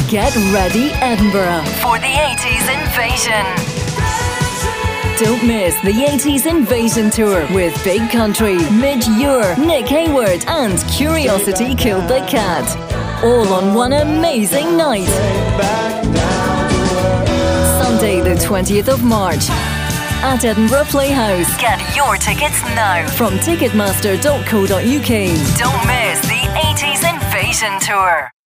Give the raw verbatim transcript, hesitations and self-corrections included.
Get ready, Edinburgh, for the eighties Invasion. Don't miss the eighties Invasion Tour with Big Country, Midge Ure, Nick Hayward, and Curiosity Killed the Cat. All on one amazing night. Sunday the twentieth of March at Edinburgh Playhouse. Get your tickets now from ticketmaster dot co dot uk. Don't miss the eighties Invasion Tour.